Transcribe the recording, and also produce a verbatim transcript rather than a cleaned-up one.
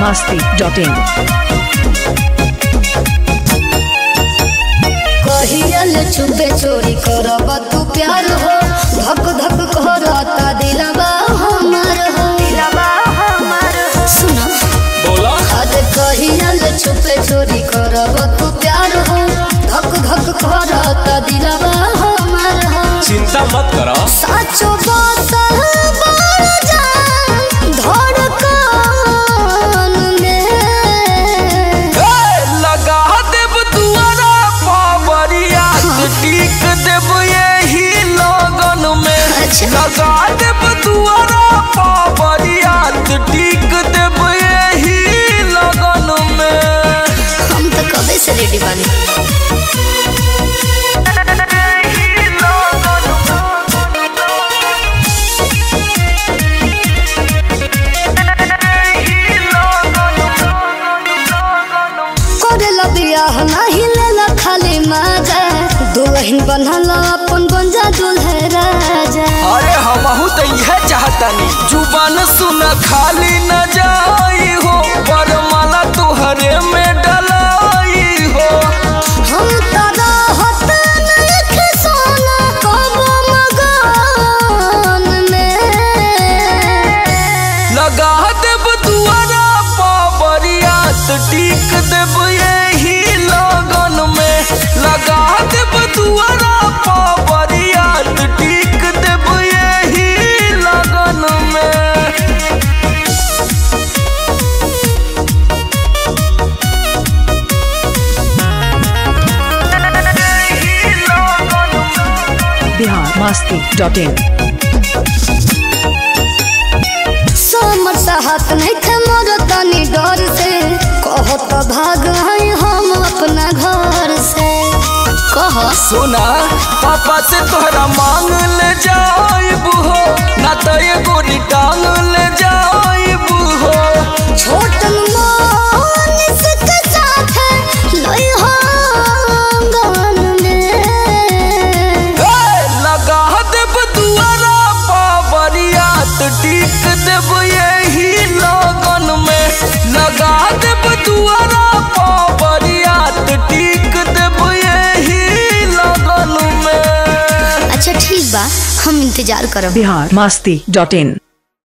मस्ती dot इन। कहियल चुपे चोरी करब तू प्यार हो, धक धक करता दिलवा हमार हो। सुना बोला आज कहियल चुपे चोरी करब तू प्यार हो, धक धक करता दिलवा हमार हो। चिंता मत करो, साचो बात बार जान धड़कन में लगा देब दुआरा पावरिया टीक देब यही लगन में। अच्छा। लगा देब दुआरा पावरिया टीक देब यही लगन में। हम तो कबे से रेडी बानी। बियाह नहीं लेला खाली मजा, दुल्हन बनल अपन बंजा दुल्हे राजा। अरे हमहू तो यह चाहतानी, जुबान सुन खाली न जाई हो, वरमाला तुहरे में डलाई हो। हम तारा हत नहीं सोना कब मगन में लगा देब दुआरा पावरिया टीक देब यही लगन में। लगा देब दुआरा पावरिया टीक देब यही लगन में। बिहार मस्ती डॉट इन। समर साहत नहीं थे मोर तनी डर से, कहत भाग हैं हम अपना घर से। कह सुना पापा से तोहरा मांग ले जाइब हो, ना तो एगो टांग ले जाइब हो। छोटन मानिस के साथ लई आंगन में लगा देब दुआरा पावरिया टीक देब यही लगन में। लगा देब दुआरा पावरिया टीक देब यही लगन में। अच्छा ठीक बा, हम इंतजार करब। बिहार मस्ती डॉट इन।